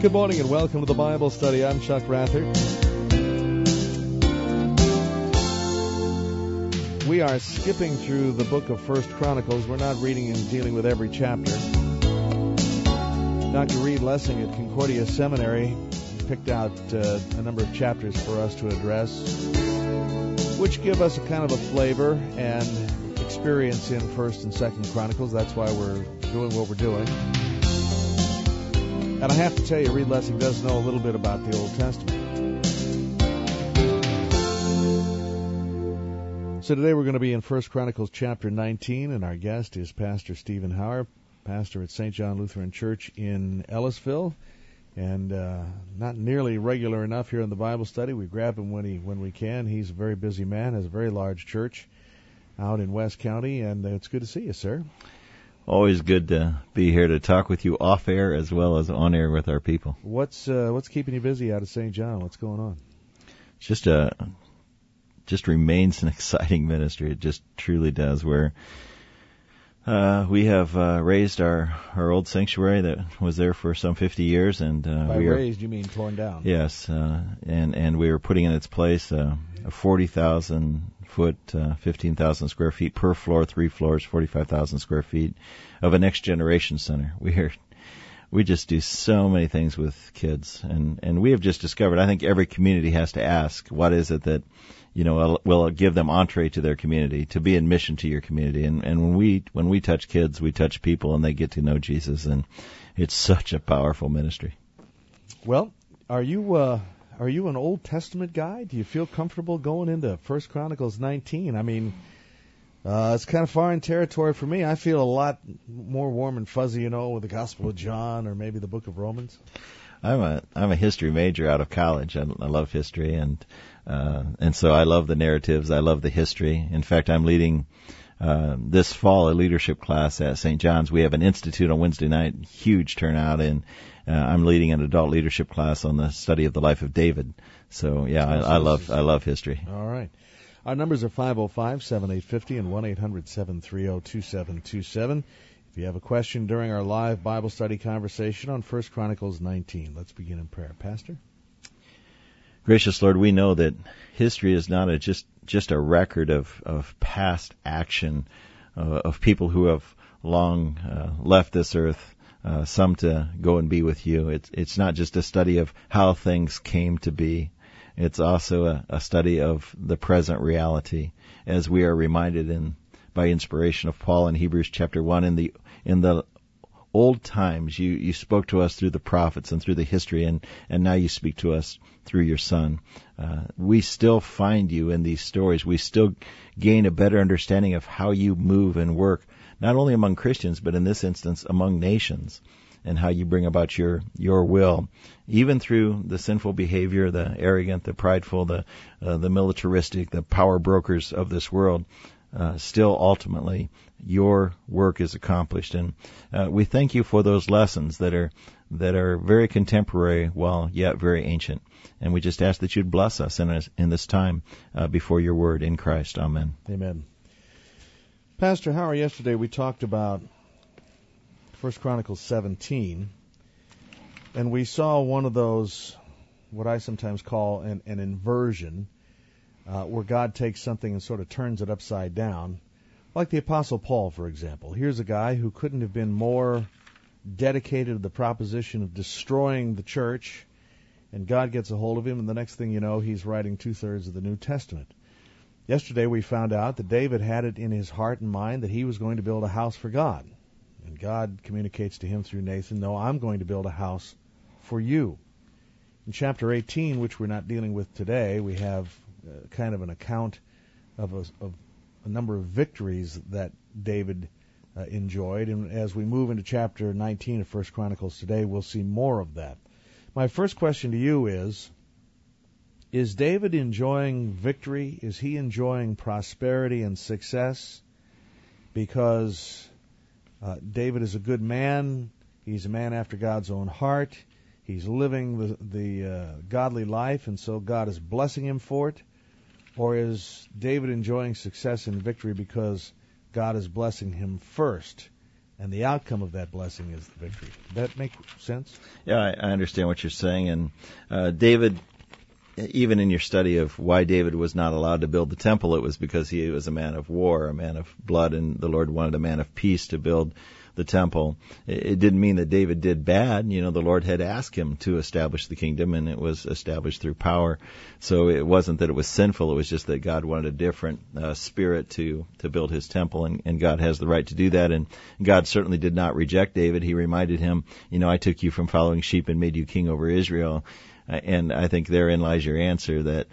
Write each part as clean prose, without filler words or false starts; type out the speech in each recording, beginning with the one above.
Good morning and welcome to the Bible Study. I'm Chuck Rather. We are skipping through the book of 1 Chronicles. We're not reading and dealing with every chapter. Dr. Reed Lessing at Concordia Seminary picked out a number of chapters for us to address, which give us a kind of a flavor and experience in 1st and 2nd Chronicles. That's why we're doing what we're doing. And I have to tell you, Reed Lessing does know a little bit about the Old Testament. So today we're going to be in 1 Chronicles chapter 19, and our guest is Pastor Stephen Hauer, pastor at St. John Lutheran Church in Ellisville, and not nearly regular enough here in the Bible study. We grab him when we can. He's a very busy man, has a very large church out in West County, and it's good to see you, sir. Always good to be here to talk with you off air as well as on air with our people. What's keeping you busy out of St. John? What's going on? Just remains an exciting ministry. It just truly does. Where we have raised our old sanctuary that was there for some 50 years, and by raised you mean torn down? Yes, and we are putting in its place a 40,000 foot, 15,000 square feet per floor, 3 floors, 45,000 square feet of a next generation center. We just do so many things with kids, and we have just discovered, I think every community has to ask, what is it that, will give them entree to their community, to be in mission to your community. And when we touch kids, we touch people, and they get to know Jesus, and it's such a powerful ministry. Well, are you an Old Testament guy? Do you feel comfortable going into 1 Chronicles 19? I mean, it's kind of foreign territory for me. I feel a lot more warm and fuzzy, with the Gospel of John or maybe the Book of Romans. I'm a history major out of college. I love history, and so I love the narratives. I love the history. In fact, I'm leading this fall a leadership class at St. John's. We have an institute on Wednesday night, huge turnout, and I'm leading an adult leadership class on the study of the life of David. So yeah, I love history. All right. Our numbers are 505-7850 and 1-800-730-2727. If you have a question during our live Bible study conversation on 1 Chronicles 19, let's begin in prayer. Pastor? Gracious Lord, we know that history is not just a record of past action, of people who have long left this earth, some to go and be with you. It's not just a study of how things came to be. It's also a study of the present reality, as we are reminded by inspiration of Paul in Hebrews chapter 1. In the old times, you spoke to us through the prophets and through the history, and now you speak to us through your Son. We still find you in these stories. We still gain a better understanding of how you move and work, not only among Christians, but in this instance, among nations, and how you bring about your will, even through the sinful behavior, the arrogant, the prideful, the militaristic, the power brokers of this world. Still, ultimately, your work is accomplished, and we thank you for those lessons that are very contemporary, while yet very ancient. And we just ask that you'd bless us in this time before your word in Christ. Amen. Amen. Pastor Hauer, yesterday we talked about 1 Chronicles 17, and we saw one of those, what I sometimes call an inversion, where God takes something and sort of turns it upside down, like the Apostle Paul, for example. Here's a guy who couldn't have been more dedicated to the proposition of destroying the church, and God gets a hold of him, and the next thing you know, he's writing 2/3 of the New Testament. Yesterday we found out that David had it in his heart and mind that he was going to build a house for God. And God communicates to him through Nathan, no, I'm going to build a house for you. In chapter 18, which we're not dealing with today, we have kind of an account of a number of victories that David enjoyed. And as we move into chapter 19 of 1 Chronicles today, we'll see more of that. My first question to you is David enjoying victory? Is he enjoying prosperity and success? Because David is a good man. He's a man after God's own heart. He's living the godly life, and so God is blessing him for it. Or is David enjoying success and victory because God is blessing him first and the outcome of that blessing is the victory. Does that make sense? Yeah, I understand what you're saying. And David, even in your study of why David was not allowed to build the temple, it was because he was a man of war, a man of blood, and the Lord wanted a man of peace to build the temple. It didn't mean that David did bad. The Lord had asked him to establish the kingdom, and it was established through power. So it wasn't that it was sinful. It was just that God wanted a different spirit to build his temple, and God has the right to do that. And God certainly did not reject David. He reminded him, I took you from following sheep and made you king over Israel. And I think therein lies your answer, that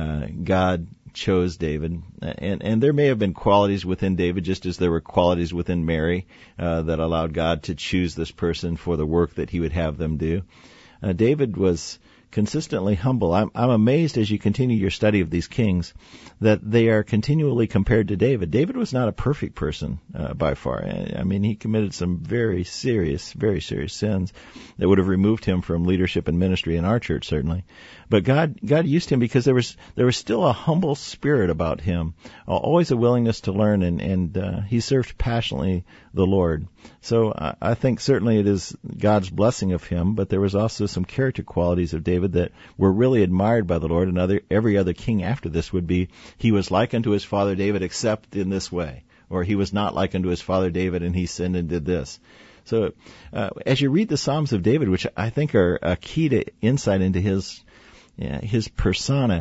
God chose David, and there may have been qualities within David, just as there were qualities within Mary that allowed God to choose this person for the work that he would have them do. David was consistently humble. I'm amazed as you continue your study of these kings that they are continually compared to David. David was not a perfect person by far. I mean, he committed some very serious sins that would have removed him from leadership and ministry in our church, certainly. But God used him because there was still a humble spirit about him, always a willingness to learn, and he served passionately the Lord. So I think certainly it is God's blessing of him, but there was also some character qualities of David that were really admired by the Lord, and every other king after this would be, he was like unto his father David except in this way, or he was not like unto his father David and he sinned and did this. So as you read the Psalms of David, which I think are a key to insight into his persona,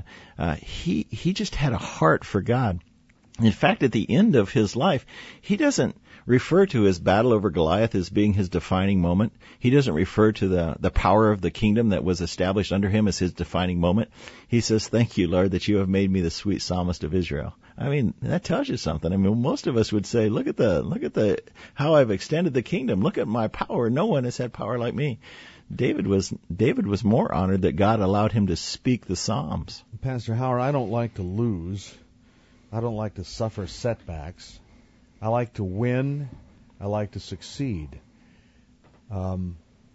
he just had a heart for God. In fact, at the end of his life, he doesn't refer to his battle over Goliath as being his defining moment. He doesn't refer to the power of the kingdom that was established under him as his defining moment. He says, "Thank you, Lord, that you have made me the sweet psalmist of Israel." I mean, that tells you something. I mean, most of us would say, look at the how I've extended the kingdom. Look at my power. No one has had power like me. David was more honored that God allowed him to speak the Psalms. Pastor Howard, I don't like to lose. I don't like to suffer setbacks. I like to win. I like to succeed. And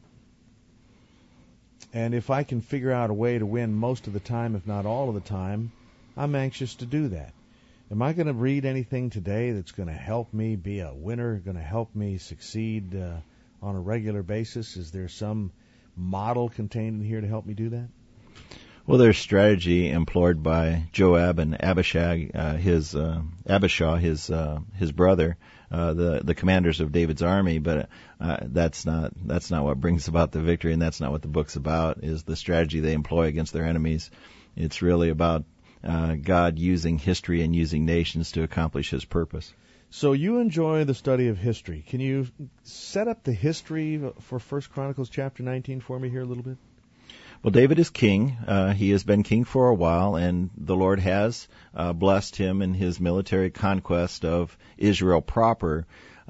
if I can figure out a way to win most of the time, if not all of the time, I'm anxious to do that. Am I going to read anything today that's going to help me be a winner, going to help me succeed on a regular basis? Is there some model contained in here to help me do that? Well, there's strategy employed by Joab and Abishai, his brother, the commanders of David's army. But that's not what brings about the victory, and that's not what the book's about. Is the strategy they employ against their enemies. It's really about God using history and using nations to accomplish His purpose. So you enjoy the study of history. Can you set up the history for 1 Chronicles chapter 19 for me here a little bit? Well, David is king. He has been king for a while, and the Lord has blessed him in his military conquest of Israel proper.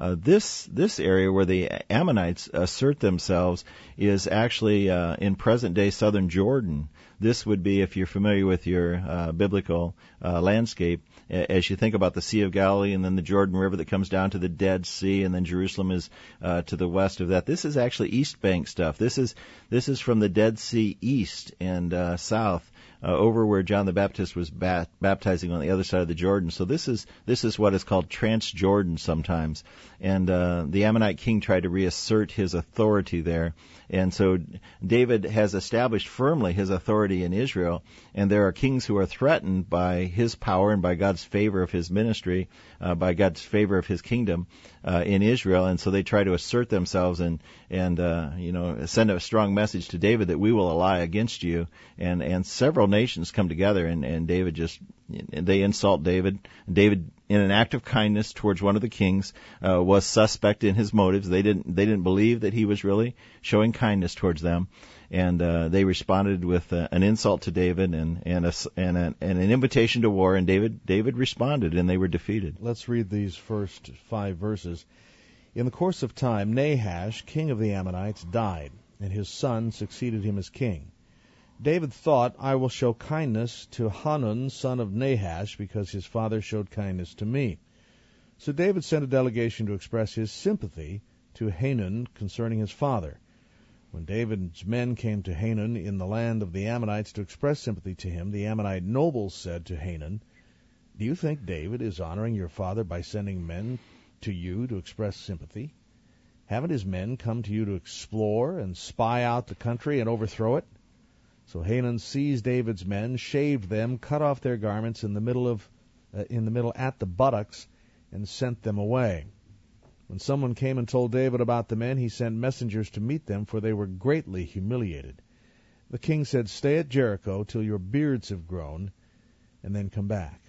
This area where the Ammonites assert themselves is actually in present-day southern Jordan. This would be, if you're familiar with your biblical landscape, as you think about the Sea of Galilee and then the Jordan River that comes down to the Dead Sea, and then Jerusalem is to the west of that. This is actually East Bank stuff. This is from the Dead Sea east and south. Over where John the Baptist was baptizing on the other side of the Jordan. So this is what is called Transjordan sometimes. And the Ammonite king tried to reassert his authority there. And so David has established firmly his authority in Israel, and there are kings who are threatened by his power and by God's favor of his ministry, by God's favor of his kingdom in Israel. And so they try to assert themselves and send a strong message to David that we will ally against you. And several nations come together, and David they insult David. David, in an act of kindness towards one of the kings, was suspect in his motives. They didn't believe that he was really showing kindness towards them, and they responded with an insult to David and an invitation to war. And David responded, and they were defeated. Let's read these first 5 verses. In the course of time, Nahash, king of the Ammonites, died, and his son succeeded him as king. David thought, I will show kindness to Hanun, son of Nahash, because his father showed kindness to me. So David sent a delegation to express his sympathy to Hanun concerning his father. When David's men came to Hanun in the land of the Ammonites to express sympathy to him, the Ammonite nobles said to Hanun, Do you think David is honoring your father by sending men to you to express sympathy? Haven't his men come to you to explore and spy out the country and overthrow it? So Hanun seized David's men, shaved them, cut off their garments in the middle at the buttocks, and sent them away. When someone came and told David about the men, he sent messengers to meet them, for they were greatly humiliated. The king said, "Stay at Jericho till your beards have grown, and then come back."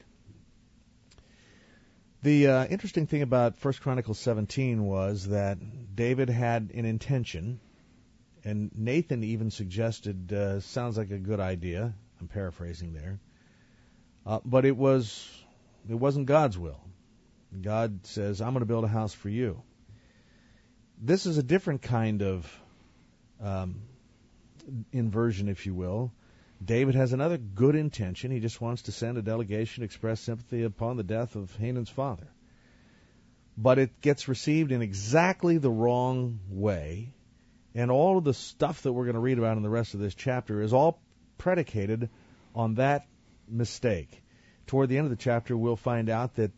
The interesting thing about 1 Chronicles 17 was that David had an intention, and Nathan even suggested, sounds like a good idea. I'm paraphrasing there. But it wasn't God's will. God says, "I'm going to build a house for you." This is a different kind of inversion, if you will. David has another good intention. He just wants to send a delegation to express sympathy upon the death of Hanun's father. But it gets received in exactly the wrong way, and all of the stuff that we're going to read about in the rest of this chapter is all predicated on that mistake. Toward the end of the chapter, we'll find out that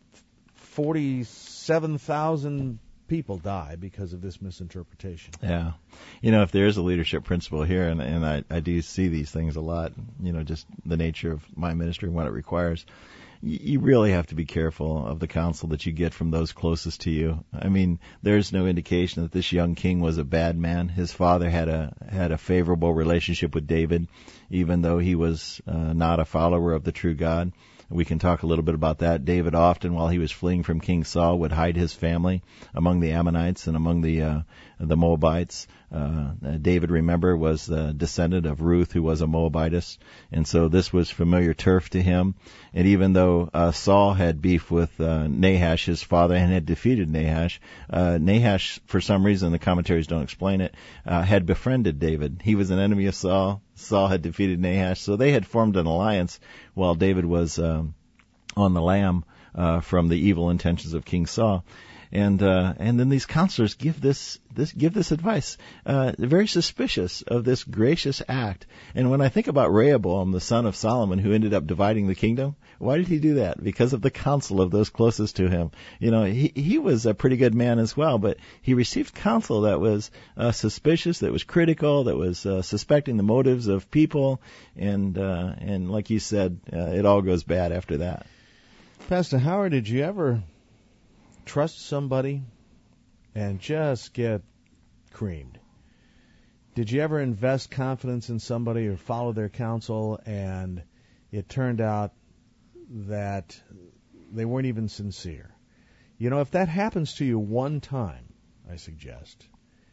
47,000 people die because of this misinterpretation. Yeah. If there is a leadership principle here, and I do see these things a lot, just the nature of my ministry and what it requires, you really have to be careful of the counsel that you get from those closest to you. I mean, there's no indication that this young king was a bad man. His father had a favorable relationship with David, even though he was not a follower of the true God. We can talk a little bit about that. David often, while he was fleeing from King Saul, would hide his family among the Ammonites and among the Moabites. David, remember, was the descendant of Ruth, who was a Moabitess, and so this was familiar turf to him. And even though Saul had beef with Nahash, his father, and had defeated Nahash, Nahash, for some reason, the commentaries don't explain it, had befriended David. He was an enemy of Saul. Saul had defeated Nahash, so they had formed an alliance while David was on the lam from the evil intentions of King Saul. And then these counselors give this advice. Very suspicious of this gracious act. And when I think about Rehoboam, the son of Solomon, who ended up dividing the kingdom, why did he do that? Because of the counsel of those closest to him. He was a pretty good man as well, but he received counsel that was suspicious, that was critical, that was suspecting the motives of people, and like you said, it all goes bad after that. Pastor Howard, did you ever trust somebody and just get creamed? Did you ever invest confidence in somebody or follow their counsel and it turned out that they weren't even sincere? If that happens to you one time, I suggest,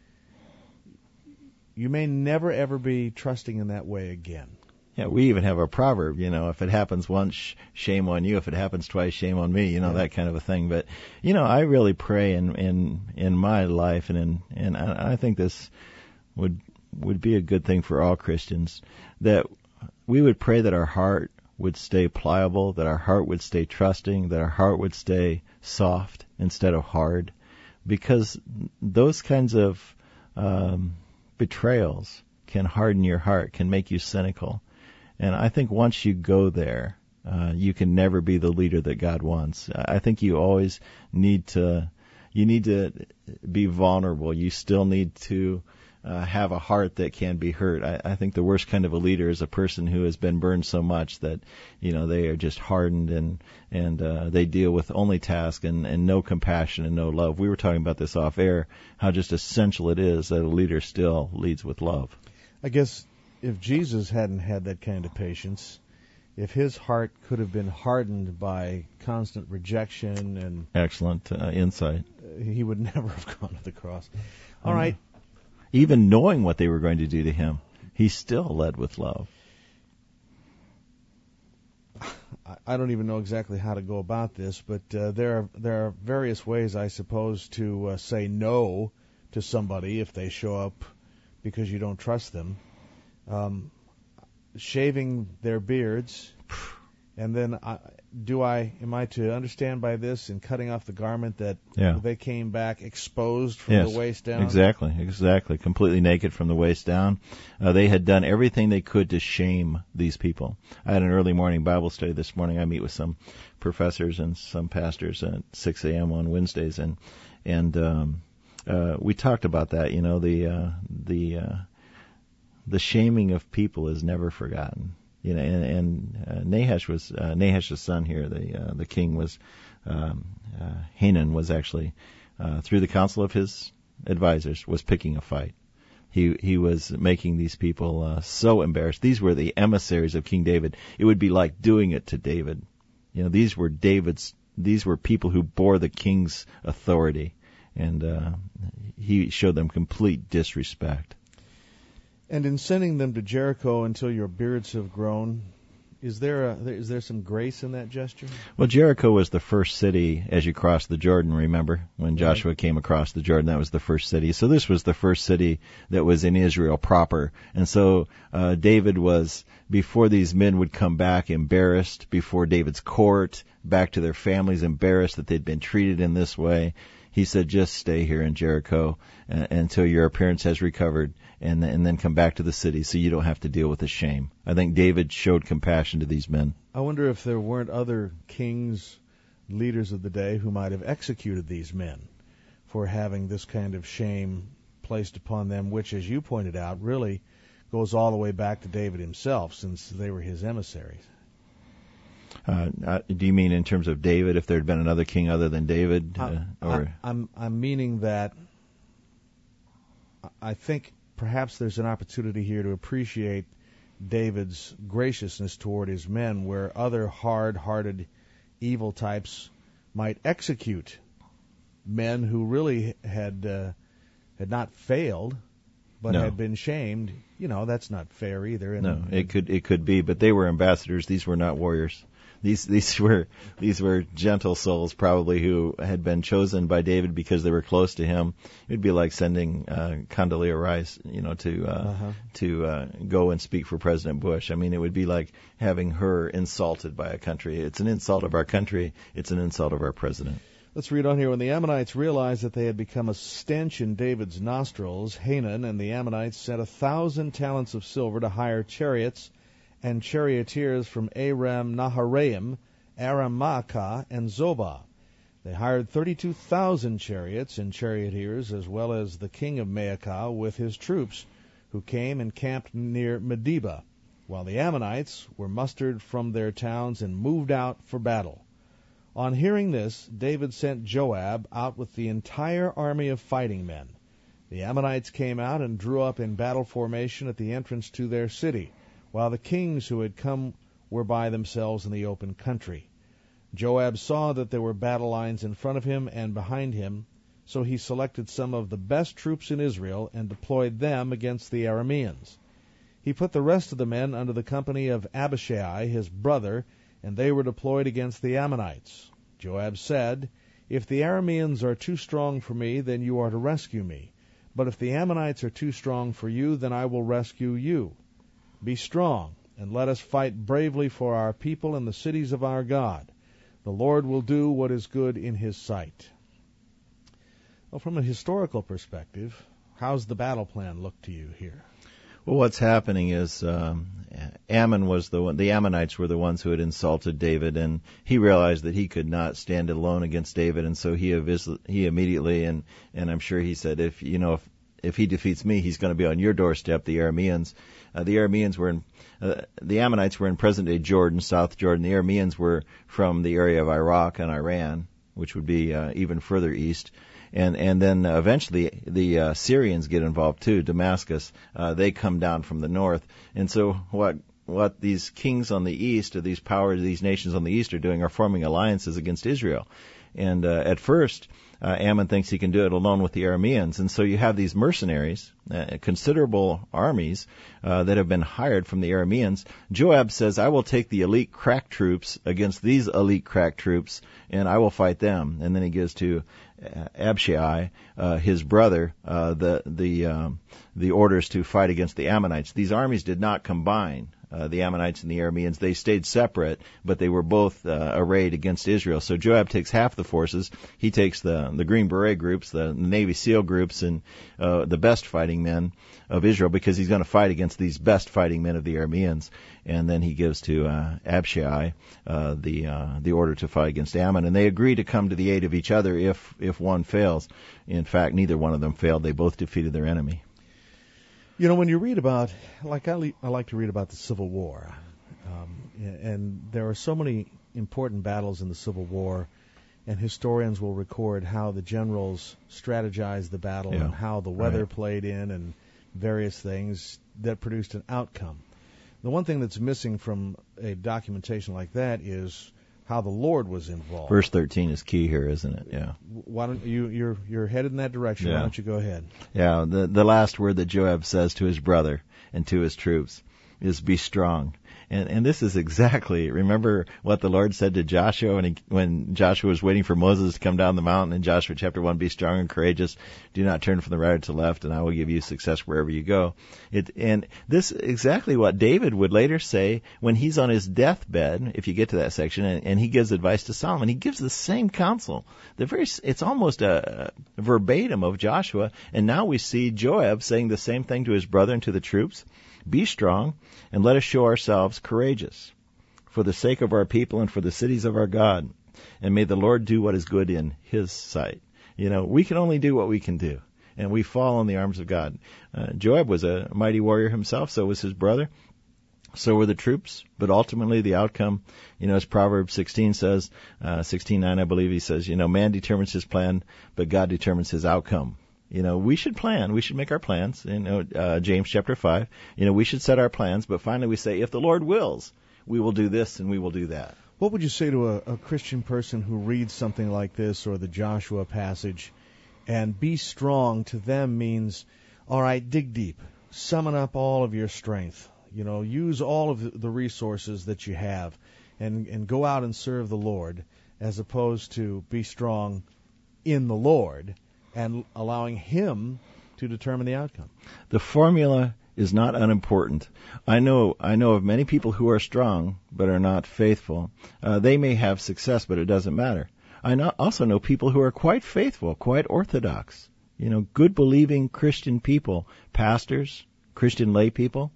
you may never ever be trusting in that way again. Yeah, we even have a proverb, if it happens once, shame on you. If it happens twice, shame on me, that kind of a thing. But, I really pray in my life, and I think this would be a good thing for all Christians, that we would pray that our heart would stay pliable, that our heart would stay trusting, that our heart would stay soft instead of hard, because those kinds of betrayals can harden your heart, can make you cynical. And I think once you go there, you can never be the leader that God wants. I think you always need to be vulnerable. You still need to have a heart that can be hurt. I think the worst kind of a leader is a person who has been burned so much that, they are just hardened and they deal with only task and no compassion and no love. We were talking about this off air, how just essential it is that a leader still leads with love. I guess if Jesus hadn't had that kind of patience, if his heart could have been hardened by constant rejection and excellent insight, he would never have gone to the cross. All right. Even knowing what they were going to do to him, he still led with love. I don't even know exactly how to go about this, but there are various ways, I suppose, to say no to somebody if they show up because you don't trust them. Shaving their beards, and then am I to understand by this in cutting off the garment that they came back exposed from the waist down? Exactly, completely naked from the waist down. They had done everything they could to shame these people. I had an early morning Bible study this morning. I meet with some professors and some pastors at 6 a.m. on Wednesdays, and We talked about that. The shaming of people is never forgotten. And Nahash's son here, the king was Hanan was actually through the counsel of his advisors was picking a fight. He was making these people so embarrassed. These were the emissaries of King David. It would be like doing it to David. These were people who bore the king's authority, and he showed them complete disrespect. And in sending them to Jericho until your beards have grown, is there some grace in that gesture? Well, Jericho was the first city as you crossed the Jordan, remember? When Joshua came across the Jordan, that was the first city. So this was the first city that was in Israel proper. And so David was, before these men would come back embarrassed, before David's court, back to their families embarrassed that they'd been treated in this way, he said, just stay here in Jericho until your appearance has recovered, and then come back to the city so you don't have to deal with the shame. I think David showed compassion to these men. I wonder if there weren't other kings, leaders of the day, who might have executed these men for having this kind of shame placed upon them, which, as you pointed out, really goes all the way back to David himself, since they were his emissaries. Do you mean in terms of David, if there had been another king other than David? I'm meaning that I think perhaps there's an opportunity here to appreciate David's graciousness toward his men, where other hard-hearted, evil types might execute men who really had not failed, but had been shamed. That's not fair either. No, it could be, but they were ambassadors. These were not warriors. These were gentle souls, probably, who had been chosen by David because they were close to him. It'd be like sending Condoleezza Rice, to go and speak for President Bush. I mean, it would be like having her insulted by a country. It's an insult of our country. It's an insult of our president. Let's read on here. When the Ammonites realized that they had become a stench in David's nostrils, Hanan and the Ammonites sent 1,000 talents of silver to hire chariots and charioteers from Aram Naharaim, Aram Maacah, and Zobah. They hired 32,000 chariots and charioteers, as well as the king of Maacah with his troops, who came and camped near Medeba, while the Ammonites were mustered from their towns and moved out for battle. On hearing this, David sent Joab out with the entire army of fighting men. The Ammonites came out and drew up in battle formation at the entrance to their city, while the kings who had come were by themselves in the open country. Joab saw that there were battle lines in front of him and behind him, so he selected some of the best troops in Israel and deployed them against the Arameans. He put the rest of the men under the company of Abishai, his brother, and they were deployed against the Ammonites. Joab said, "If the Arameans are too strong for me, then you are to rescue me. But if the Ammonites are too strong for you, then I will rescue you. Be strong, and let us fight bravely for our people and the cities of our God. The Lord will do what is good in his sight." Well, from a historical perspective, how's the battle plan look to you here? Well, what's happening is Ammon was the Ammonites were the ones who had insulted David, and he realized that he could not stand alone against David, and so he immediately, and I'm sure he said, if he defeats me, he's going to be on your doorstep. The Arameans were the Ammonites were in present-day Jordan, South Jordan. The Arameans were from the area of Iraq and Iran, which would be even further east. And then eventually the Syrians get involved too. Damascus, they come down from the north. And so what these kings on the east, or these nations on the east are doing, are forming alliances against Israel. And at first, Ammon thinks he can do it alone with the Arameans. And so you have these mercenaries, considerable armies that have been hired from the Arameans. Joab says, I will take the elite crack troops against these elite crack troops, and I will fight them. And then he gives to Abishai, his brother, the orders to fight against the Ammonites. These armies did not combine. the Ammonites and the Arameans. They stayed separate, but they were both arrayed against Israel. So Joab takes half the forces. He takes the Green Beret groups, the Navy SEAL groups, and the best fighting men of Israel, because he's going to fight against these best fighting men of the Arameans. And then he gives to Abishai the order to fight against Ammon. And they agree to come to the aid of each other if one fails. In fact, neither one of them failed. They both defeated their enemy. You know, when you read about, like I like to read about the Civil War, and there are so many important battles in the Civil War, and historians will record how the generals strategized the battle and how the weather played in and various things that produced an outcome. The one thing that's missing from a documentation like that is how the Lord was involved. Verse 13 is key here, isn't it? Yeah. Why don't you're headed in that direction? Yeah. Why don't you go ahead? Yeah. The last word that Joab says to his brother and to his troops is "be strong." And this is exactly, remember what the Lord said to Joshua when Joshua was waiting for Moses to come down the mountain in Joshua chapter 1, "Be strong and courageous. Do not turn from the right or to the left, and I will give you success wherever you go." And this is exactly what David would later say when he's on his deathbed, if you get to that section, and he gives advice to Solomon. He gives the same counsel. It's almost a verbatim of Joshua, and now we see Joab saying the same thing to his brother and to the troops. "Be strong, and let us show ourselves courageous, for the sake of our people and for the cities of our God. And may the Lord do what is good in His sight." You know, we can only do what we can do, and we fall in the arms of God. Joab was a mighty warrior himself, so was his brother. So were the troops, but ultimately the outcome, as Proverbs 16 says, 16:9, I believe he says, man determines his plan, but God determines his outcome. We should plan. We should make our plans. James chapter 5. We should set our plans, but finally we say, if the Lord wills, we will do this and we will do that. What would you say to a Christian person who reads something like this or the Joshua passage, and "be strong" to them means, all right, dig deep, summon up all of your strength, use all of the resources that you have, and go out and serve the Lord, as opposed to be strong in the Lord and allowing Him to determine the outcome? The formula is not unimportant. I know of many people who are strong but are not faithful. They may have success, but it doesn't matter. I also know people who are quite faithful, quite orthodox. Good believing Christian people, pastors, Christian lay people,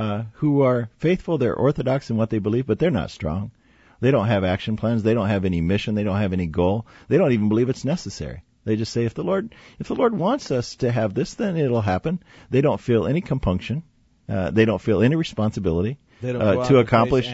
who are faithful. They're orthodox in what they believe, but they're not strong. They don't have action plans. They don't have any mission. They don't have any goal. They don't even believe it's necessary. They just say, if the Lord wants us to have this, then it'll happen. They don't feel any compunction. They don't feel any responsibility to accomplish.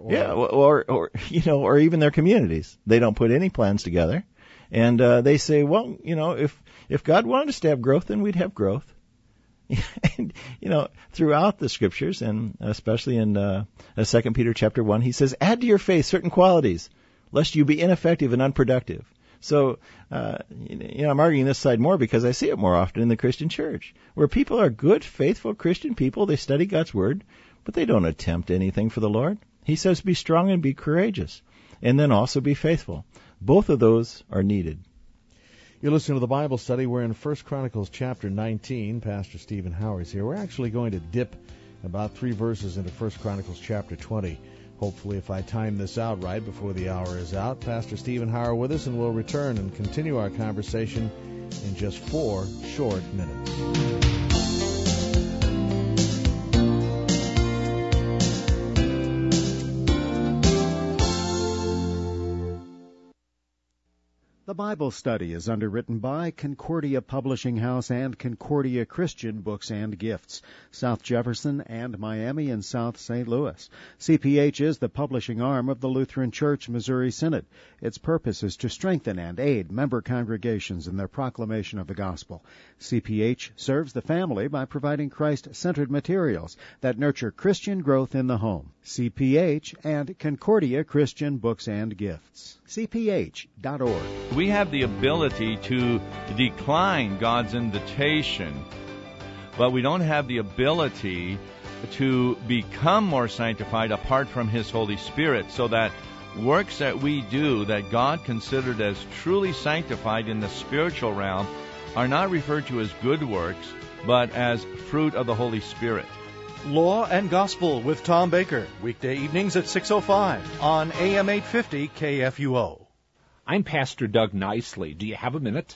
Or even their communities. They don't put any plans together, and they say, well, if God wanted us to have growth, then we'd have growth. And, throughout the scriptures, and especially in 2 Peter chapter 1, he says, add to your faith certain qualities, lest you be ineffective and unproductive. So, I'm arguing this side more because I see it more often in the Christian church, where people are good, faithful Christian people. They study God's Word, but they don't attempt anything for the Lord. He says, be strong and be courageous, and then also be faithful. Both of those are needed. You're listening to the Bible study. We're in 1 Chronicles chapter 19. Pastor Stephen Howard is here. We're actually going to dip about 3 verses into 1 Chronicles chapter 20. Hopefully, if I time this out right before the hour is out, Pastor Stephen Howard with us, and we'll return and continue our conversation in just 4 short minutes. The Bible Study is underwritten by Concordia Publishing House and Concordia Christian Books and Gifts, South Jefferson and Miami and South St. Louis. CPH is the publishing arm of the Lutheran Church Missouri Synod. Its purpose is to strengthen and aid member congregations in their proclamation of the gospel. CPH serves the family by providing Christ-centered materials that nurture Christian growth in the home. CPH and Concordia Christian Books and Gifts. CPH.org. We have the ability to decline God's invitation, but we don't have the ability to become more sanctified apart from His Holy Spirit, so that works that we do that God considered as truly sanctified in the spiritual realm are not referred to as good works, but as fruit of the Holy Spirit. Law and Gospel with Tom Baker, weekday evenings at 6:05 on AM 850 KFUO. I'm Pastor Doug Nicely. Do you have a minute?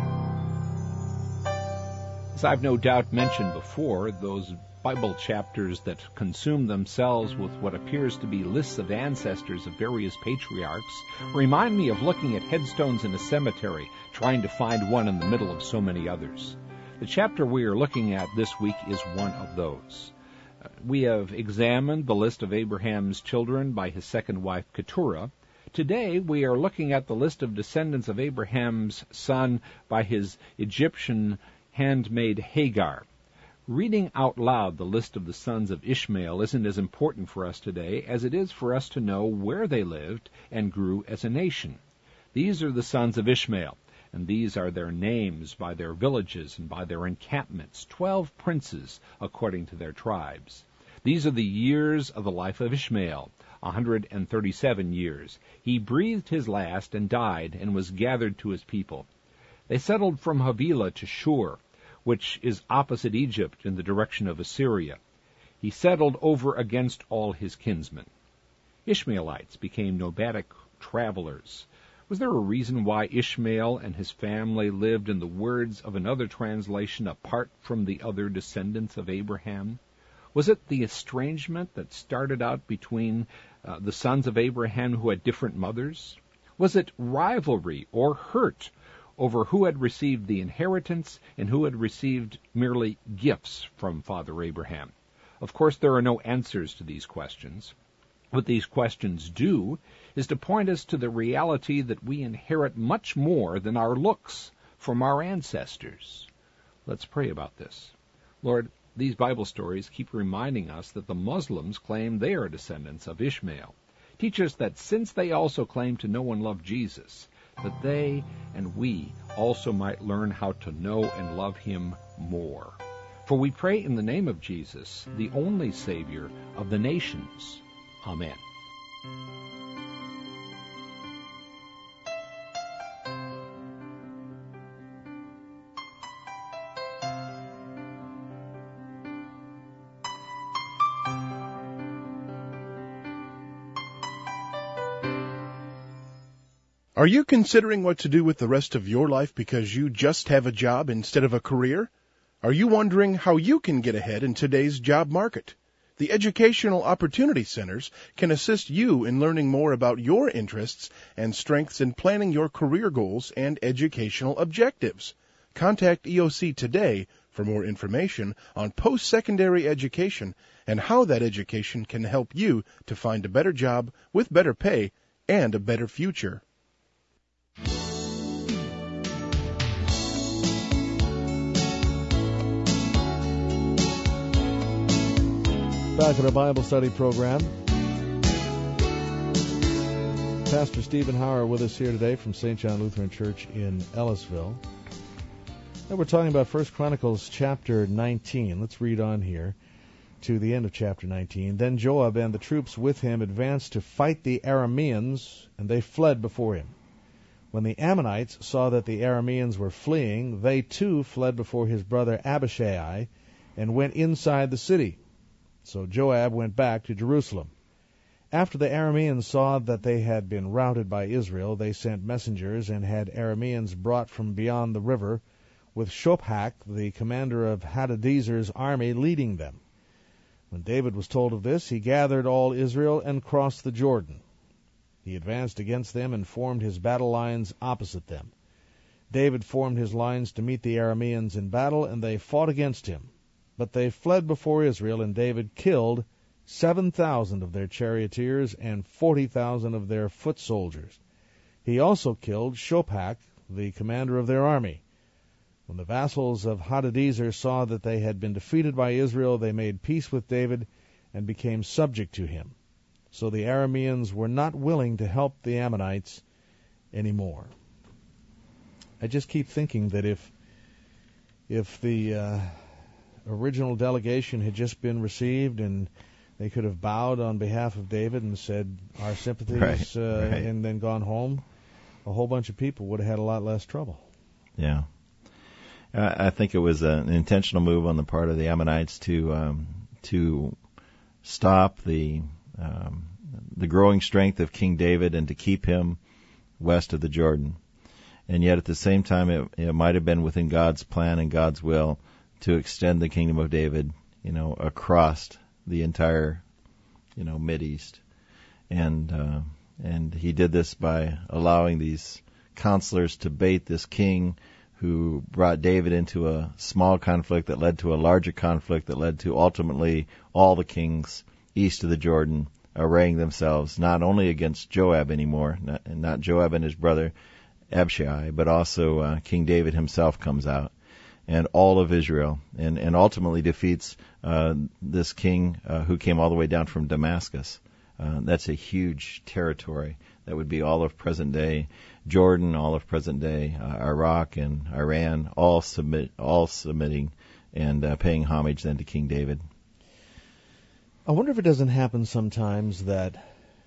As I've no doubt mentioned before, those Bible chapters that consume themselves with what appears to be lists of ancestors of various patriarchs remind me of looking at headstones in a cemetery, trying to find one in the middle of so many others. The chapter we are looking at this week is one of those. We have examined the list of Abraham's children by his second wife, Keturah. Today we are looking at the list of descendants of Abraham's son by his Egyptian handmaid Hagar. Reading out loud the list of the sons of Ishmael isn't as important for us today as it is for us to know where they lived and grew as a nation. These are the sons of Ishmael, and these are their names by their villages and by their encampments, 12 princes according to their tribes. These are the years of the life of Ishmael, 137 years. He breathed his last and died and was gathered to his people. They settled from Havilah to Shur, which is opposite Egypt in the direction of Assyria. He settled over against all his kinsmen. Ishmaelites became nomadic travelers. Was there a reason why Ishmael and his family lived, in the words of another translation, apart from the other descendants of Abraham? Was it the estrangement that started out between the sons of Abraham who had different mothers? Was it rivalry or hurt over who had received the inheritance and who had received merely gifts from Father Abraham? Of course, there are no answers to these questions. What these questions do is to point us to the reality that we inherit much more than our looks from our ancestors. Let's pray about this. Lord, these Bible stories keep reminding us that the Muslims claim they are descendants of Ishmael. Teach us that since they also claim to know and love Jesus, that they and we also might learn how to know and love him more. For we pray in the name of Jesus, the only Savior of the nations. Amen. Are you considering what to do with the rest of your life because you just have a job instead of a career? Are you wondering how you can get ahead in today's job market? The Educational Opportunity Centers can assist you in learning more about your interests and strengths in planning your career goals and educational objectives. Contact EOC today for more information on post-secondary education and how that education can help you to find a better job with better pay and a better future. Back in our Bible study program. Pastor Stephen Hauer with us here today from St. John Lutheran Church in Ellisville. And we're talking about 1 Chronicles chapter 19. Let's read on here to the end of chapter 19. Then Joab and the troops with him advanced to fight the Arameans, and they fled before him. When the Ammonites saw that the Arameans were fleeing, they too fled before his brother Abishai and went inside the city. So Joab went back to Jerusalem. After the Arameans saw that they had been routed by Israel, they sent messengers and had Arameans brought from beyond the river, with Shophak, the commander of Hadadezer's army, leading them. When David was told of this, he gathered all Israel and crossed the Jordan. He advanced against them and formed his battle lines opposite them. David formed his lines to meet the Arameans in battle, and they fought against him. But they fled before Israel, and David killed 7,000 of their charioteers and 40,000 of their foot soldiers. He also killed Shophak, the commander of their army. When the vassals of Hadadezer saw that they had been defeated by Israel, they made peace with David and became subject to him. So the Arameans were not willing to help the Ammonites anymore. I just keep thinking that if the original delegation had just been received and they could have bowed on behalf of David and said our sympathies right. And then gone home, a whole bunch of people would have had a lot less trouble. Yeah. I think it was an intentional move on the part of the Ammonites to to stop the growing strength of King David and to keep him west of the Jordan. And yet at the same time, it might have been within God's plan and God's will to extend the kingdom of David, across the entire, Mideast. And he did this by allowing these counselors to bait this king who brought David into a small conflict that led to a larger conflict that led to ultimately all the kings east of the Jordan arraying themselves not only against Joab anymore, not Joab and his brother Abishai, but also King David himself comes out and all of Israel and ultimately defeats this king who came all the way down from Damascus. That's a huge territory. That would be all of present-day Jordan, all of present-day Iraq and Iran, all submitting and paying homage then to King David. I wonder if it doesn't happen sometimes that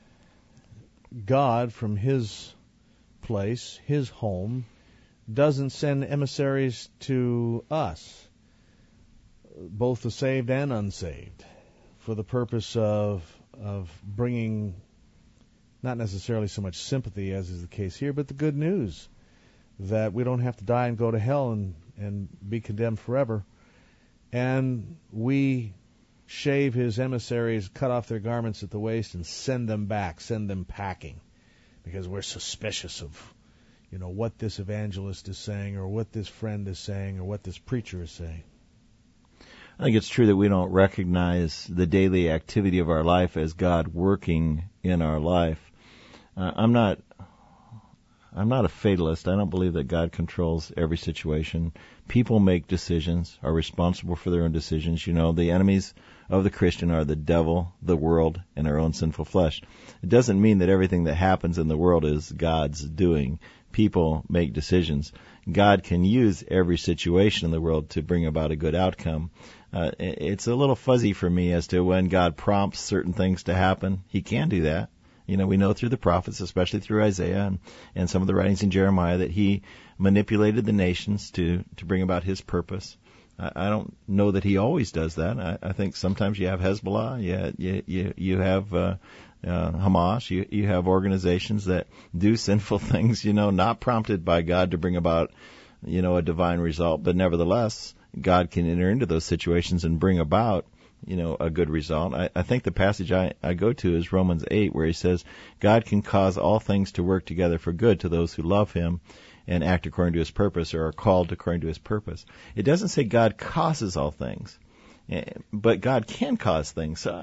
God, from His place, His home, doesn't send emissaries to us, both the saved and unsaved, for the purpose of bringing not necessarily so much sympathy as is the case here, but the good news that we don't have to die and go to hell and be condemned forever. And we shave His emissaries, cut off their garments at the waist, and send them back, send them packing, because we're suspicious of, what this evangelist is saying, or what this friend is saying, or what this preacher is saying. I think it's true that we don't recognize the daily activity of our life as God working in our life. I'm not a fatalist. I don't believe that God controls every situation. People make decisions, are responsible for their own decisions. The enemies of the Christian are the devil, the world, and our own sinful flesh. It doesn't mean that everything that happens in the world is God's doing. People make decisions. God can use every situation in the world to bring about a good outcome. It's a little fuzzy for me as to when God prompts certain things to happen. He can do that. We know through the prophets, especially through Isaiah and some of the writings in Jeremiah, that He manipulated the nations to bring about His purpose. I don't know that He always does that. I think sometimes you have Hezbollah, you have Hamas, you have organizations that do sinful things, not prompted by God to bring about, a divine result, but nevertheless, God can enter into those situations and bring about, a good result. I think the passage I go to is Romans 8, where He says, God can cause all things to work together for good to those who love Him and act according to His purpose, or are called according to His purpose. It doesn't say God causes all things, but God can cause things. So,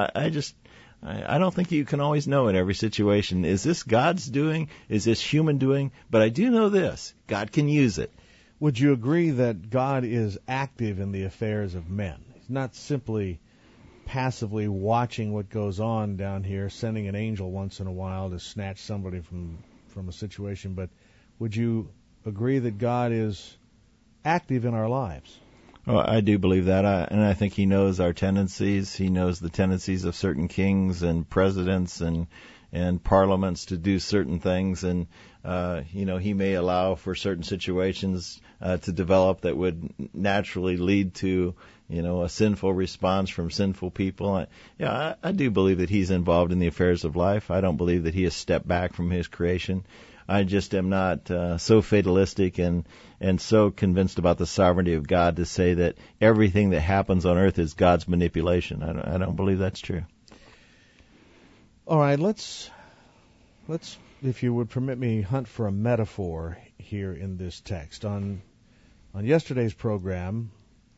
I don't think you can always know in every situation, is this God's doing? Is this human doing? But I do know this, God can use it. Would you agree that God is active in the affairs of men? He's not simply passively watching what goes on down here, sending an angel once in a while to snatch somebody from a situation, but would you agree that God is active in our lives? Well, I do believe that, and I think He knows our tendencies. He knows the tendencies of certain kings and presidents and parliaments to do certain things, and He may allow for certain situations to develop that would naturally lead to a sinful response from sinful people. I do believe that He's involved in the affairs of life. I don't believe that He has stepped back from His creation. I just am not so fatalistic and so convinced about the sovereignty of God to say that everything that happens on earth is God's manipulation. I don't believe that's true. All right, let's, if you would permit me, hunt for a metaphor here in this text. On yesterday's program,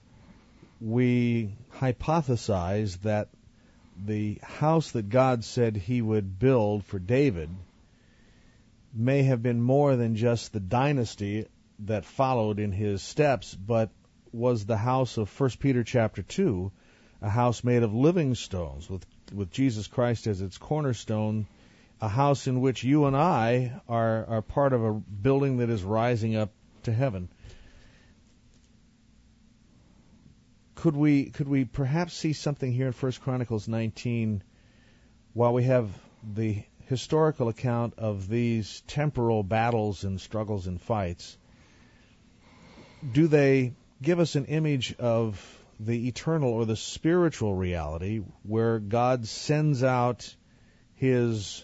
we hypothesized that the house that God said He would build for David may have been more than just the dynasty that followed in his steps, but was the house of 1 Peter chapter 2, a house made of living stones with Jesus Christ as its cornerstone, a house in which you and I are part of a building that is rising up to heaven. Could we perhaps see something here in 1 Chronicles 19, while we have the historical account of these temporal battles and struggles and fights? Do they give us an image of the eternal or the spiritual reality where God sends out His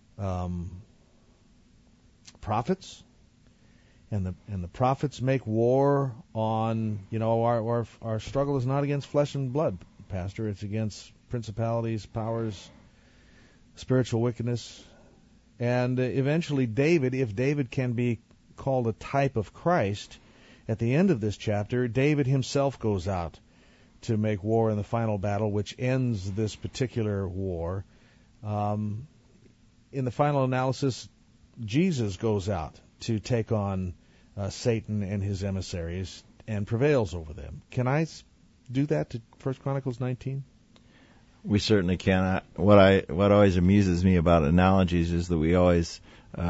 prophets, and the prophets make war on, our struggle is not against flesh and blood, Pastor. It's against principalities, powers, spiritual wickedness. And eventually David, if David can be called a type of Christ, at the end of this chapter, David himself goes out to make war in the final battle, which ends this particular war. In the final analysis, Jesus goes out to take on Satan and his emissaries and prevails over them. Can I do that to 1 Chronicles 19? We certainly can. What always amuses me about analogies is that we always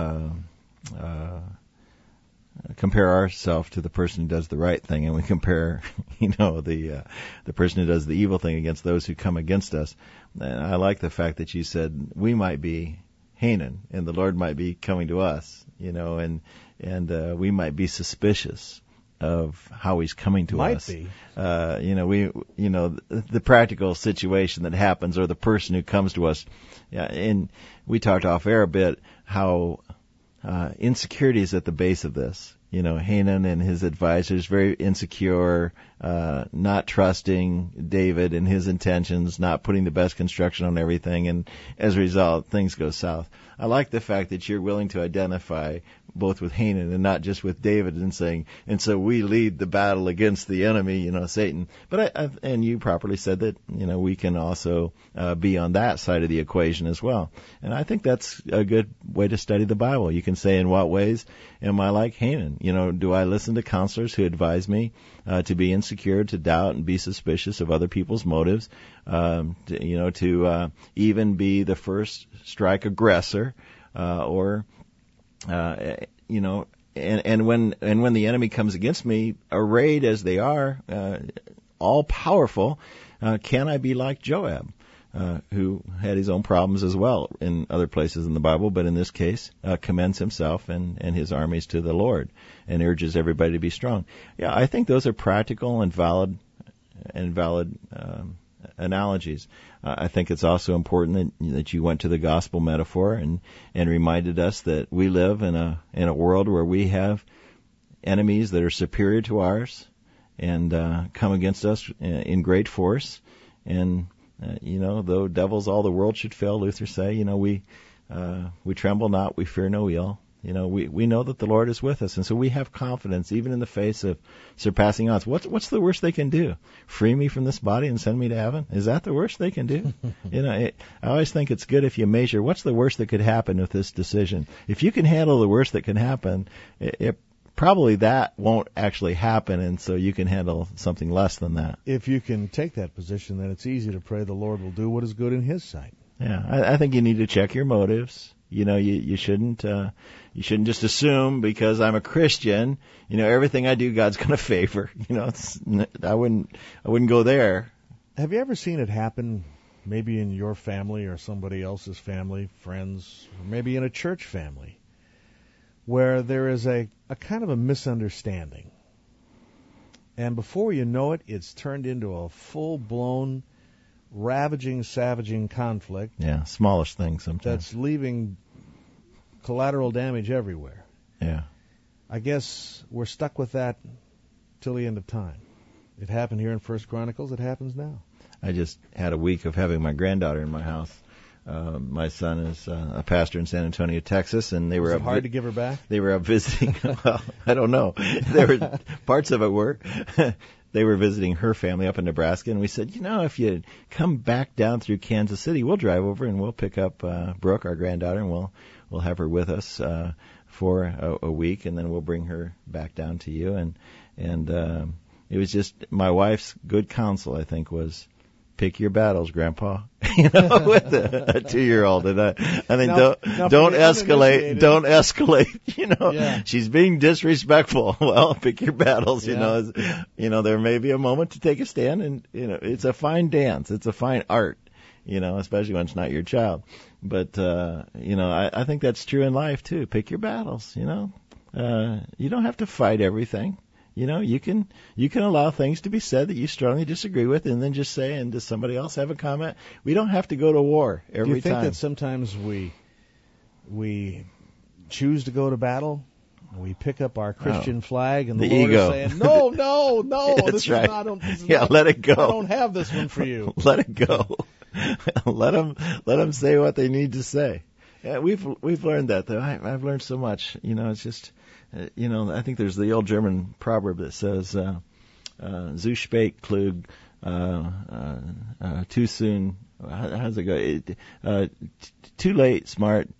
compare ourselves to the person who does the right thing, and we compare, the person who does the evil thing against those who come against us. And I like the fact that you said we might be Hanan, and the Lord might be coming to us, and we might be suspicious of how He's coming to us. Might be. The practical situation that happens, or the person who comes to us. Yeah, and we talked off air a bit how insecurity is at the base of this. Hanan and his advisors, very insecure, not trusting David and his intentions, not putting the best construction on everything, and as a result, things go south. I like the fact that you're willing to identify both with Hanan and not just with David, and saying, and so we lead the battle against the enemy, Satan. But and you properly said that, we can also be on that side of the equation as well. And I think that's a good way to study the Bible. You can say, in what ways am I like Hanan? Do I listen to counselors who advise me to be insecure, to doubt, and be suspicious of other people's motives, to even be the first strike aggressor, and when the enemy comes against me, arrayed as they are, all powerful, can I be like Joab, who had his own problems as well in other places in the Bible, but in this case commends himself and his armies to the Lord and urges everybody to be strong. Yeah, I think those are practical and valid analogies. I think it's also important that you went to the gospel metaphor and reminded us that we live in a world where we have enemies that are superior to ours and come against us in great force. And though devils all the world should fail, Luther say, we tremble not, we fear no ill. We know that the Lord is with us, and so we have confidence even in the face of surpassing odds. What's the worst they can do? Free me from this body and send me to heaven? Is that the worst they can do? I always think it's good if you measure what's the worst that could happen with this decision. If you can handle the worst that can happen, it probably that won't actually happen, and so you can handle something less than that. If you can take that position, then it's easy to pray the Lord will do what is good in His sight. Yeah, I think you need to check your motives. You shouldn't just assume because I'm a Christian, everything I do God's going to favor. I wouldn't go there. Have you ever seen it happen, maybe in your family or somebody else's family, friends, or maybe in a church family, where there is a kind of a misunderstanding, and before you know it, it's turned into a full-blown ravaging, savaging conflict. Yeah, smallish things sometimes. That's leaving collateral damage everywhere. Yeah. I guess we're stuck with that till the end of time. It happened here in 1 Chronicles. It happens now. I just had a week of having my granddaughter in my house. My son is a pastor in San Antonio, Texas, and they were Was it hard to give her back? They were up visiting. Well, I don't know. Parts of it were. They were visiting her family up in Nebraska, and we said, if you come back down through Kansas City, we'll drive over and we'll pick up Brooke, our granddaughter, and we'll have her with us for a week, and then we'll bring her back down to you. And it was just my wife's good counsel, I think, was pick your battles, Grandpa. With a 2-year-old, and I think don't escalate. Don't escalate. Yeah. She's being disrespectful. Well, pick your battles. Yeah. There may be a moment to take a stand, and it's a fine dance. It's a fine art. Especially when it's not your child. But I think that's true in life too. Pick your battles. You don't have to fight everything. You can allow things to be said that you strongly disagree with, and then just say, and does somebody else have a comment? We don't have to go to war every time. Do you think that sometimes we choose to go to battle? We pick up our Christian flag, and the Lord ego. is saying, no, That's this right. is not. This is Let it go. I don't have this one for you. Let it go. let them say what they need to say. Yeah, we've learned that though. I've learned so much. It's just, I think there's the old German proverb that says, "Zu spät klug, too soon." How's it go? Too late, smart.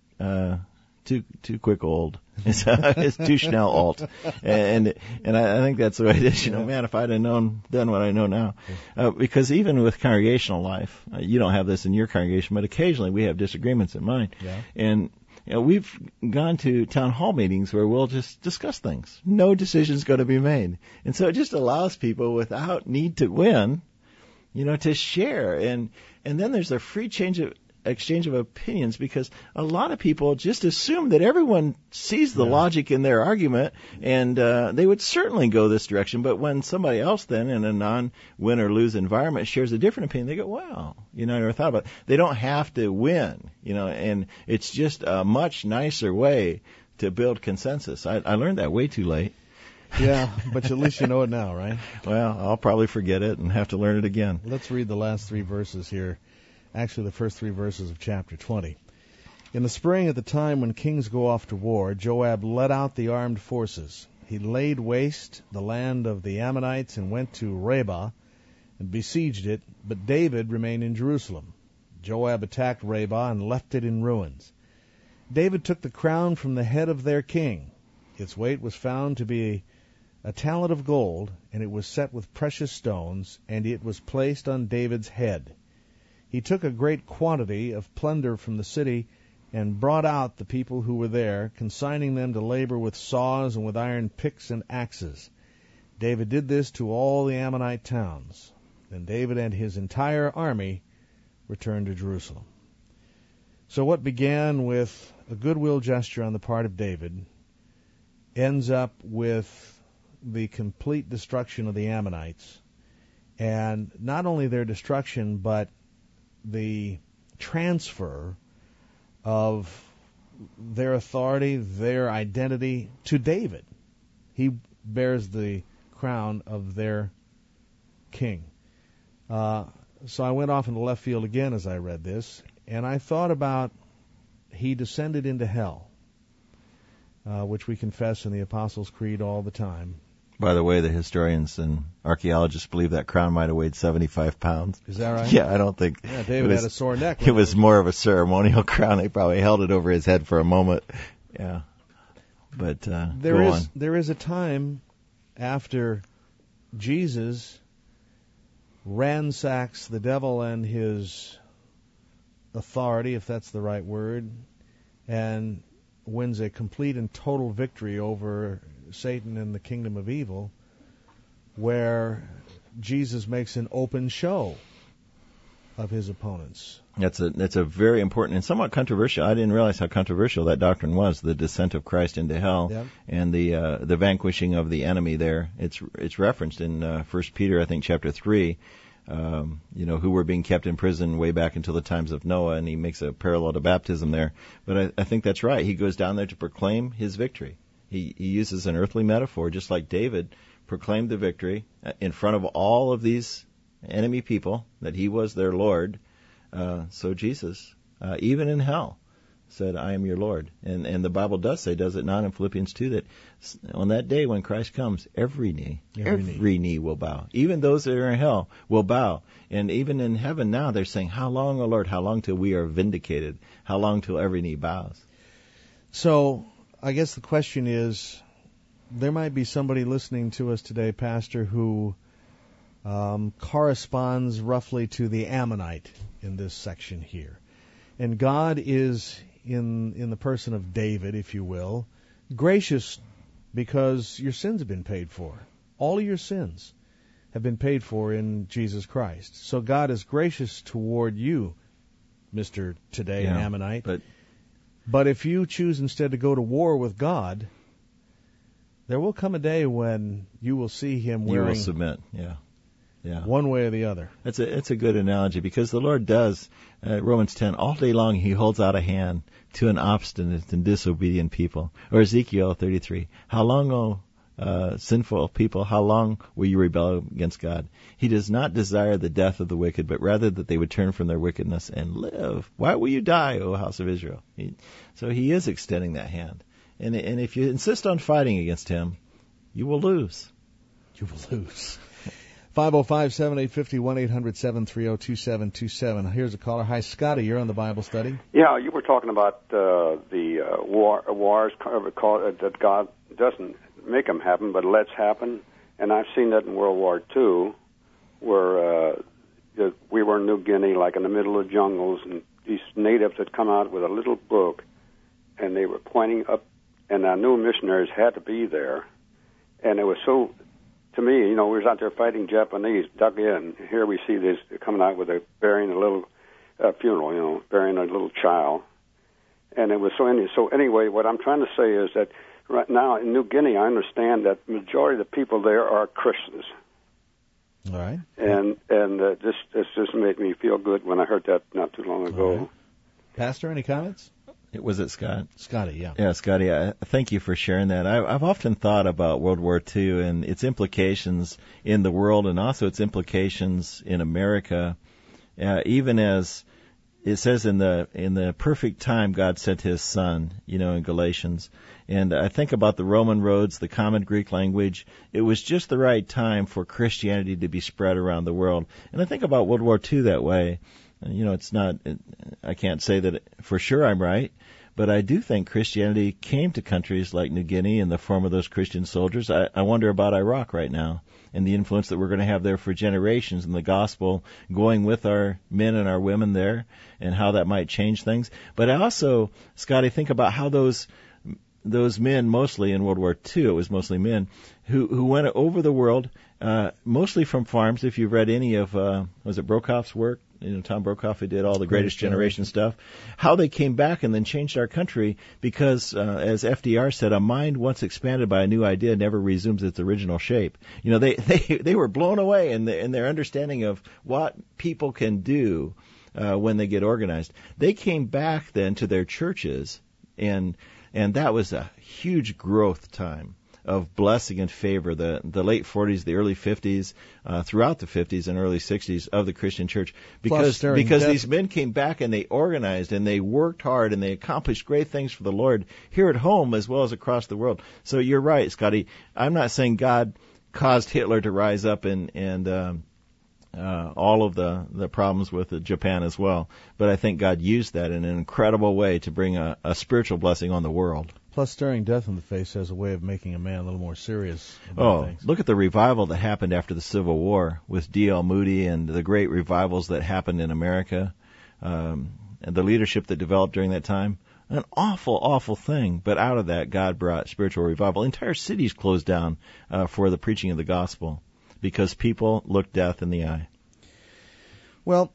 Too quick, old. It's too schnell, alt. And I think that's the way it is. Man, if I'd have done what I know now. Because even with congregational life, you don't have this in your congregation, but occasionally we have disagreements in mine. Yeah. And we've gone to town hall meetings where we'll just discuss things. No decision's going to be made. And so it just allows people without need to win, to share. And then there's a free exchange of opinions, because a lot of people just assume that everyone sees the logic in their argument, and they would certainly go this direction. But when somebody else then in a non-win or lose environment shares a different opinion, they go, wow, I never thought about it. They don't have to win, and it's just a much nicer way to build consensus. I learned that way too late. Yeah, but at least you know it now, right? Well, I'll probably forget it and have to learn it again. Let's read the last 3 verses here. Actually, the first 3 verses of chapter 20. In the spring, at the time when kings go off to war, Joab led out the armed forces. He laid waste the land of the Ammonites and went to Rabbah and besieged it, but David remained in Jerusalem. Joab attacked Rabbah and left it in ruins. David took the crown from the head of their king. Its weight was found to be a talent of gold, and it was set with precious stones, and it was placed on David's head. He took a great quantity of plunder from the city and brought out the people who were there, consigning them to labor with saws and with iron picks and axes. David did this to all the Ammonite towns. Then David and his entire army returned to Jerusalem. So what began with a goodwill gesture on the part of David ends up with the complete destruction of the Ammonites. And not only their destruction, but the transfer of their authority, their identity to David. He bears the crown of their king. So I went off into left field again as I read this, and I thought about he descended into hell, which we confess in the Apostles' Creed all the time. By the way, the historians and archaeologists believe that crown might have weighed 75 pounds. Is that right? Yeah, I don't think. Yeah, David had a sore neck. It was more of a ceremonial crown. They probably held it over his head for a moment. Yeah. But there is a time after Jesus ransacks the devil and his authority, if that's the right word, and wins a complete and total victory over Satan and the kingdom of evil, where Jesus makes an open show of his opponents. That's a very important and somewhat controversial. I didn't realize how controversial that doctrine was, the descent of Christ into hell. Yep. And the vanquishing of the enemy there. It's referenced in 1 Peter, I think, chapter 3, who were being kept in prison way back until the times of Noah, and he makes a parallel to baptism there. But I think that's right. He goes down there to proclaim his victory. He uses an earthly metaphor, just like David proclaimed the victory in front of all of these enemy people, that he was their Lord. So Jesus, even in hell, said, I am your Lord. And the Bible does say, does it not, in Philippians 2, that on that day when Christ comes, every knee will bow. Even those that are in hell will bow. And even in heaven now, they're saying, how long, O Lord, how long till we are vindicated? How long till every knee bows? So I guess the question is, there might be somebody listening to us today, Pastor, who corresponds roughly to the Ammonite in this section here. And God is, in the person of David, if you will, gracious because your sins have been paid for. All of your sins have been paid for in Jesus Christ. So God is gracious toward you, Mr. Today Ammonite. But if you choose instead to go to war with God, There will come a day when you will see him You will wearing submit. Yeah. Yeah. one way or the other. It's a good analogy because the Lord does, Romans 10, all day long he holds out a hand to an obstinate and disobedient people. Or Ezekiel 33, how long, O sinful people, how long will you rebel against God? He does not desire the death of the wicked, but rather that they would turn from their wickedness and live. Why will you die, O house of Israel? So he is extending that hand. And if you insist on fighting against him, you will lose. You will lose. 505-7850, 1-800-730-2727. Here's a caller. Hi, Scotty. You're on the Bible study. Yeah, you were talking about the wars that God doesn't make them happen, but lets happen. And I've seen that in World War II, where we were in New Guinea, like in the middle of jungles, and these natives had come out with a little book, and they were pointing up, and I knew missionaries had to be there. And it was so... To me, we was out there fighting Japanese, dug in. Here we see this coming out with burying a little funeral, burying a little child. And it was so anyway, what I'm trying to say is that right now in New Guinea, I understand that the majority of the people there are Christians. All right. And this just made me feel good when I heard that not too long ago. Right. Pastor, any comments? Was it Scott? Scotty, yeah. Yeah, Scotty, thank you for sharing that. I've often thought about World War II and its implications in the world and also its implications in America, even as it says in the perfect time God sent his Son, in Galatians. And I think about the Roman roads, the common Greek language. It was just the right time for Christianity to be spread around the world. And I think about World War II that way. It's not, I can't say that for sure I'm right, but I do think Christianity came to countries like New Guinea in the form of those Christian soldiers. I wonder about Iraq right now and the influence that we're going to have there for generations and the gospel going with our men and our women there and how that might change things. But I also, Scotty, think about how those men, mostly in World War II, it was mostly men, who went over the world, mostly from farms. If you've read any of, was it Brokaw's work? Tom Brokaw, who did all the Greatest Generation stuff, how they came back and then changed our country because, as FDR said, a mind once expanded by a new idea never resumes its original shape. They were blown away in their understanding of what people can do when they get organized. They came back then to their churches, and that was a huge growth time of blessing and favor, the late 40s, the early 50s, throughout the 50s and early 60s of the Christian church, because these men came back and they organized and they worked hard and they accomplished great things for the Lord here at home as well as across the world. So you're right, Scotty. I'm not saying God caused Hitler to rise up and all of the problems with Japan as well, but I think God used that in an incredible way to bring a spiritual blessing on the world. Plus, staring death in the face has a way of making a man a little more serious about things. Look at the revival that happened after the Civil War with D.L. Moody and the great revivals that happened in America, and the leadership that developed during that time. An awful, awful thing, but out of that, God brought spiritual revival. Entire cities closed down for the preaching of the gospel because people looked death in the eye. Well,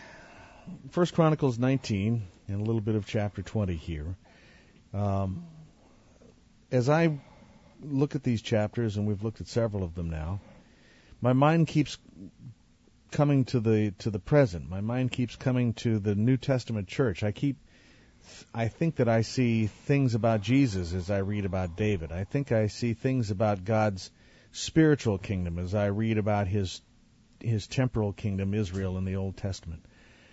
1 Chronicles 19 and a little bit of chapter 20 here. As I look at these chapters, and we've looked at several of them now, my mind keeps coming to the present. My mind keeps coming to the New Testament church. I think that I see things about Jesus as I read about David. I think I see things about God's spiritual kingdom as I read about his temporal kingdom, Israel, in the Old Testament.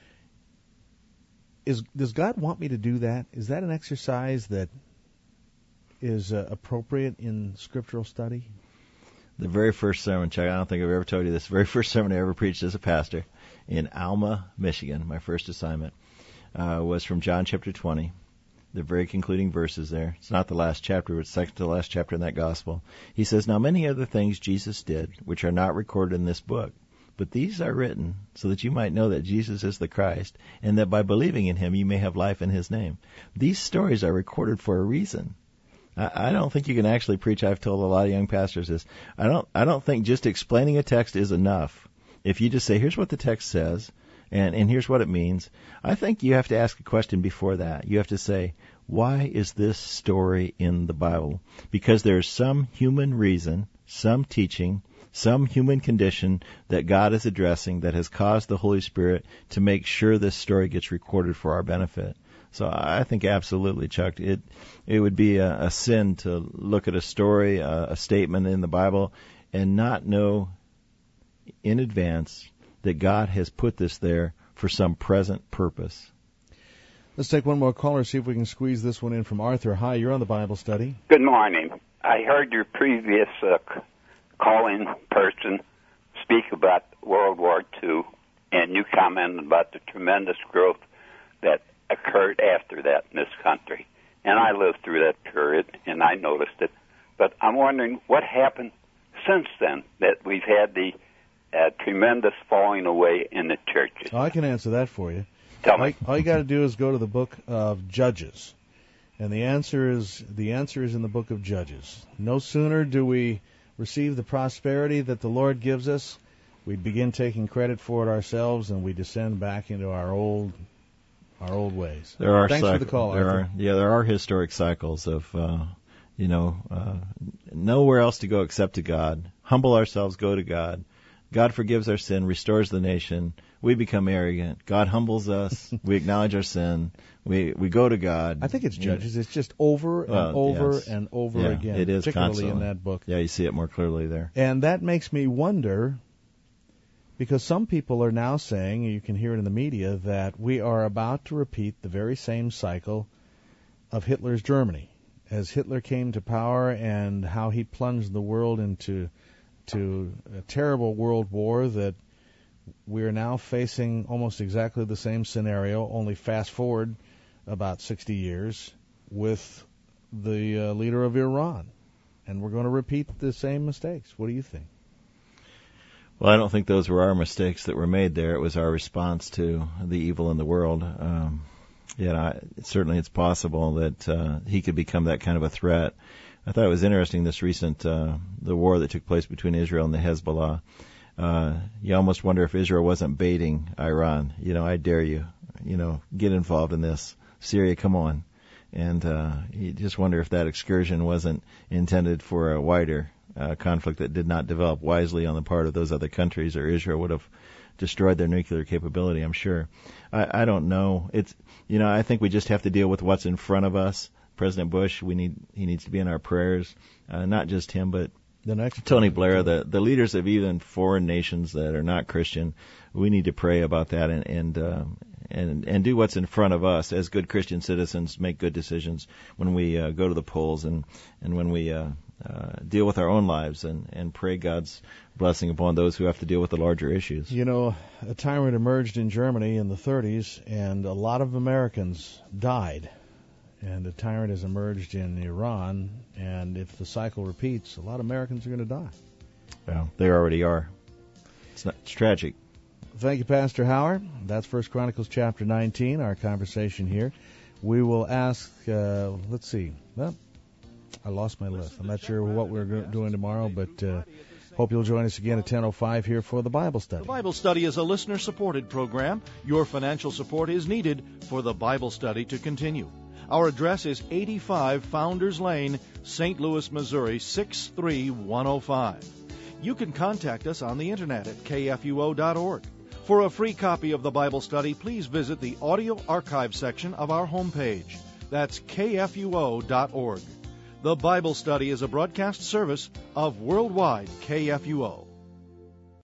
Does God want me to do that? Is that an exercise that is appropriate in scriptural study? The very first sermon, Chuck, I don't think I've ever told you this, the very first sermon I ever preached as a pastor in Alma, Michigan, my first assignment, was from John chapter 20, the very concluding verses there. It's not the last chapter, but second to the last chapter in that gospel. He says, "Now many other things Jesus did, which are not recorded in this book, but these are written so that you might know that Jesus is the Christ, and that by believing in him you may have life in his name. These stories are recorded for a reason." I don't think you can actually preach. I've told a lot of young pastors this. I don't think just explaining a text is enough. If you just say, here's what the text says, and here's what it means, I think you have to ask a question before that. You have to say, why is this story in the Bible? Because there's some human reason, some teaching, some human condition that God is addressing that has caused the Holy Spirit to make sure this story gets recorded for our benefit. So I think absolutely, Chuck, it would be a sin to look at a story, a statement in the Bible, and not know in advance that God has put this there for some present purpose. Let's take one more caller, see if we can squeeze this one in from Arthur. Hi, you're on the Bible study. Good morning. I heard your previous call-in person speak about World War II, and you commented about the tremendous growth that occurred after that in this country. And I lived through that period, and I noticed it. But I'm wondering what happened since then, that we've had the tremendous falling away in the churches. Oh, I can answer that for you. Tell me. All you got to do is go to the book of Judges, and the answer is in the book of Judges. No sooner do we receive the prosperity that the Lord gives us, we begin taking credit for it ourselves, and we descend back into our old ways. There are Thanks for the call, Arthur. There are historic cycles of nowhere else to go except to God. Humble ourselves, go to God. God forgives our sin, restores the nation. We become arrogant. God humbles us. We acknowledge our sin. We go to God. I think it's Judges. It's just over and over and over again. It is particularly constantly in that book. Yeah, you see it more clearly there. And that makes me wonder, because some people are now saying, you can hear it in the media, that we are about to repeat the very same cycle of Hitler's Germany. As Hitler came to power and how he plunged the world into a terrible world war, that we are now facing almost exactly the same scenario, only fast forward about 60 years with the leader of Iran. And we're going to repeat the same mistakes. What do you think? Well, I don't think those were our mistakes that were made there. It was our response to the evil in the world. Certainly it's possible that he could become that kind of a threat. I thought it was interesting, this recent the war that took place between Israel and the Hezbollah. You almost wonder if Israel wasn't baiting Iran. I dare you, get involved in this. Syria, come on. And you just wonder if that excursion wasn't intended for a wider conflict that did not develop wisely on the part of those other countries, or Israel would have destroyed their nuclear capability, I'm sure. I don't know. I think we just have to deal with what's in front of us. President Bush, he needs to be in our prayers, not just him, but the next Tony Blair, the leaders of even foreign nations that are not Christian. We need to pray about that and do what's in front of us as good Christian citizens. Make good decisions when we go to the polls and when we deal with our own lives and pray God's blessing upon those who have to deal with the larger issues. A tyrant emerged in Germany in the 30s, and a lot of Americans died. And a tyrant has emerged in Iran, and if the cycle repeats, a lot of Americans are going to die. Well, they already are. It's tragic. Thank you, Pastor Howard. That's 1 Chronicles chapter 19, our conversation here. We will ask, let's see. Well, I lost my list. I'm not sure what we're doing tomorrow, but hope you'll join us again at 10:05 here for the Bible study. The Bible study is a listener-supported program. Your financial support is needed for the Bible study to continue. Our address is 85 Founders Lane, St. Louis, Missouri, 63105. You can contact us on the internet at kfuo.org. For a free copy of the Bible study, please visit the audio archive section of our homepage. That's kfuo.org. The Bible study is a broadcast service of Worldwide KFUO.